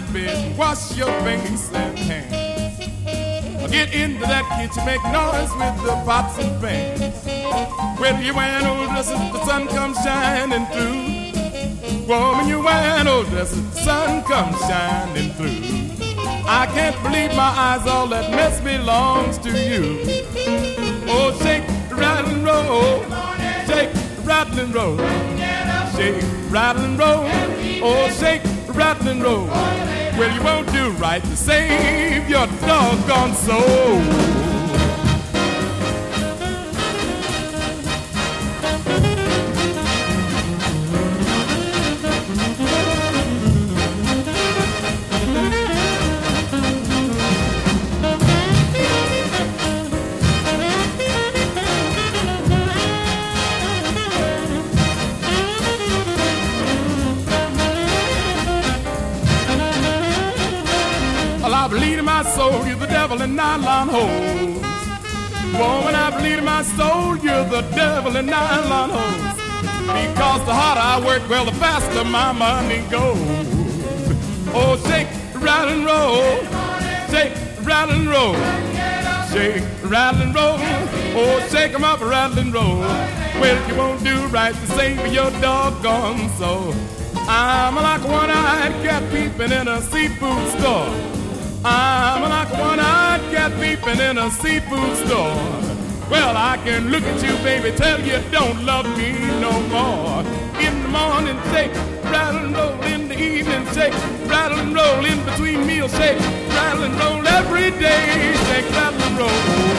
that bed, wash your face and hands. Get into that kitchen, make noise with the pots and pans. Well, you wearing old dresses, the sun comes shining through. Woman, you wearing old dresses, the sun comes shining through. I can't believe my eyes, all that mess belongs to you. Oh, shake, rattle and roll, shake, rattle and roll, shake, rattle and roll, oh, shake, rattle and roll. Well, you won't do right to save your doggone soul. I believe in my soul, you're the devil in nylon hose. Woman, I believe in my soul, you're the devil in nylon hose. Because the harder I work, well, the faster my money goes. Oh, shake, rattle and roll, shake, rattle and roll, shake, rattle and roll. Oh, shake 'em up, rattle and roll. Well, you won't do right to save your doggone soul. I'm like a one-eyed cat peeping in a seafood store. I'm like a one-eyed cat peeping in a seafood store. Well, I can look at you, baby, tell you don't love me no more. In the morning, shake, rattle and roll. In the evening, shake, rattle and roll. In between meals, shake, rattle and roll. Every day, shake, rattle and roll.